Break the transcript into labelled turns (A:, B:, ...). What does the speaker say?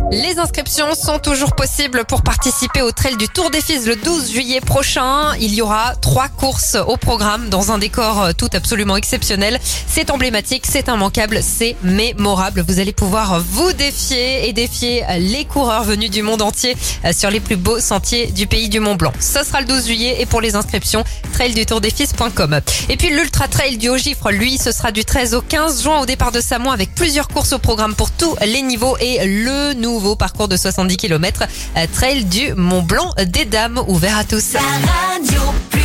A: Les inscriptions sont toujours possibles pour participer au Trail du Tour des Fils le 12 juillet prochain. Il y aura 3 courses au programme dans un décor tout absolument exceptionnel. C'est emblématique, c'est immanquable, c'est mémorable. Vous allez pouvoir vous défier et défier les coureurs venus du monde entier sur les plus beaux sentiers du pays du Mont-Blanc. Ce sera le 12 juillet et pour les inscriptions, traildutourdesfils.com. Et puis l'Ultra Trail du Haut-Gifre, lui, ce sera du 13 au 15 juin au départ de Samoin avec plusieurs courses au programme pour tous les niveaux et le nouveau parcours de 70 km Trail du Mont-Blanc des Dames ouvert à tous.
B: La radio.